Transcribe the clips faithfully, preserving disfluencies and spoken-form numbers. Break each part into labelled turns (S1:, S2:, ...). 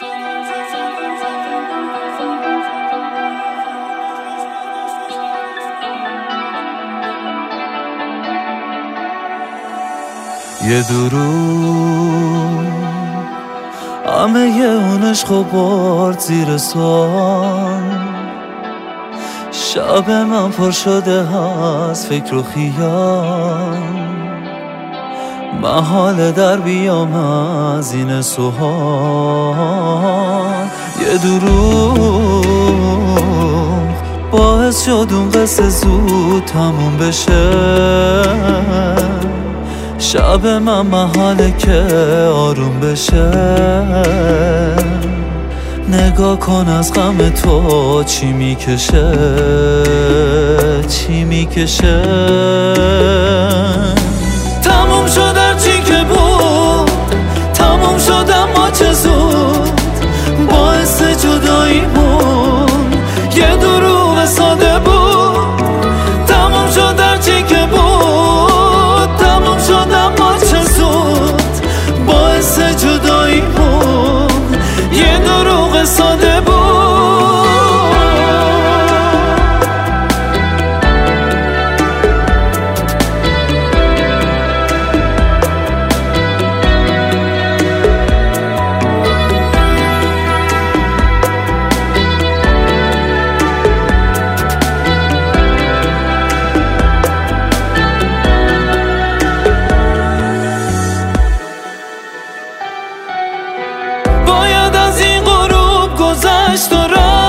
S1: یه دروغ همه یه اونش خوبارد زیر سوال، شب من پر شده از فکر و خیال، محال در بیام از این سوال. یه دروغ باعث شد اون قصه زود تموم بشه، شب من محاله که آروم بشه. نگاه کن از غم تو چی میکشه، چی میکشه. تموم شد هرچی که بود، تموم شد اما چه زود، باعث جداییمون یه دروغ ساده بود. تموم شد هرچی که بود، تموم شد اما چه زود، باعث جداییمون یه دروغ ساده بود. باید از این غروب گذشت و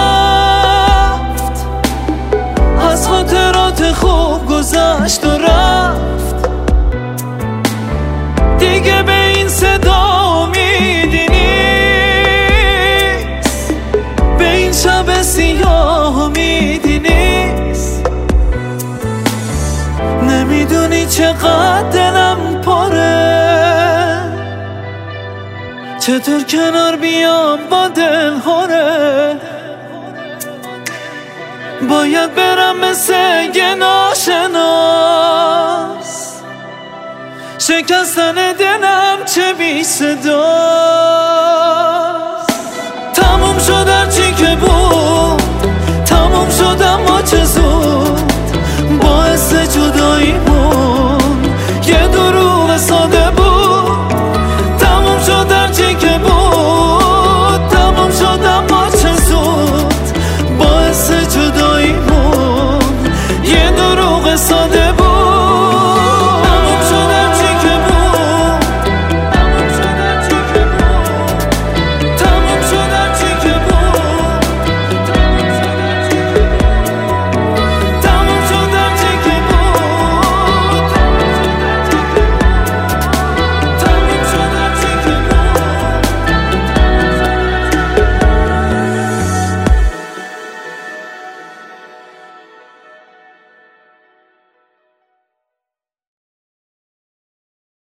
S1: رفت، از خاطرات خوب گذشت و رفت. دیگه به این صدا امیدی نیست، به این شب سیاه امیدی نیست. نمیدونی چقدر دلم پره، چطور کنار بیام با دل هره. باید برم مثل یه ناشناس، شکستن دلم چه بی صدا.